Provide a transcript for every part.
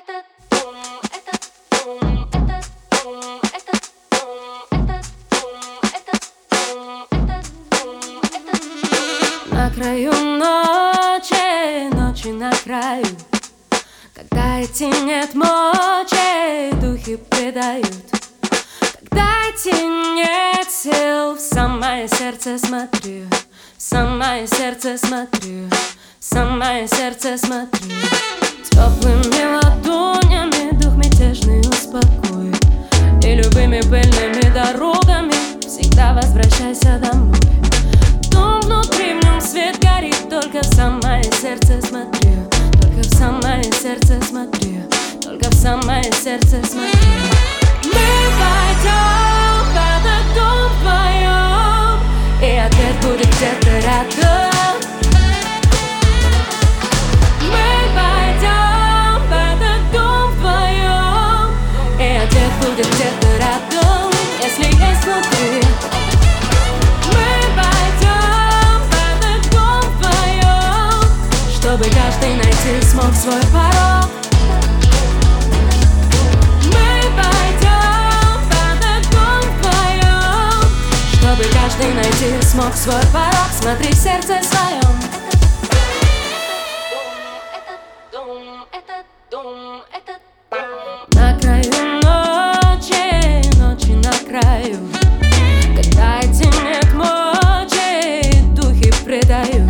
На краю ночи, ночи на краю, когда идти нет мочи, духи предают. Когда идти нет сил, в самое сердце смотрю, в самое сердце смотрю, в самое сердце смотрю. Теплыми ладонями дух мятежный успокой, и любыми пыльными дорогами всегда возвращайся домой. Дом внутри, в нем свет горит, только в самое сердце смотрю, только в самое сердце смотрю, только в самое сердце смотрю. Мы пойдем в этот дом вдвоем, и ответ будет где-то рядом. Мы пойдем в этот дом вдвоем, и ответ будет где-то рядом, если есть внутри. Чтобы каждый найти смог свой порог. Мы пойдем в этот дом вдвоем, чтобы каждый найти смог свой порог. Смотри в сердце своем. На краю ночи, ночи на краю, когда идти нет мочи, духи предают.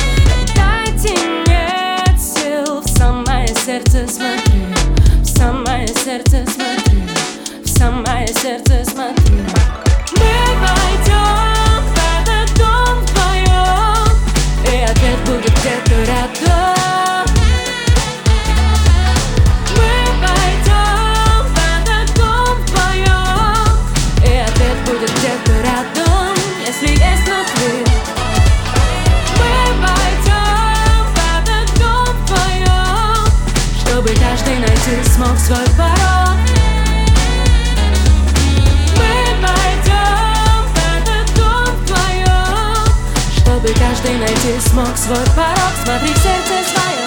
Сердце смотрю, в самое сердце смотрю, в самое сердце смотрю. Мы пойдем в этот дом вдвоем, и ответ будет где-то рядом. Мы пойдем в этот дом вдвоем, и ответ будет где-то рядом, если есть внутри. Чтобы каждый найти смог свой порог. Мы пойдем в этот дом вдвоем, чтобы каждый найти смог свой порог. Смотри в сердце свое.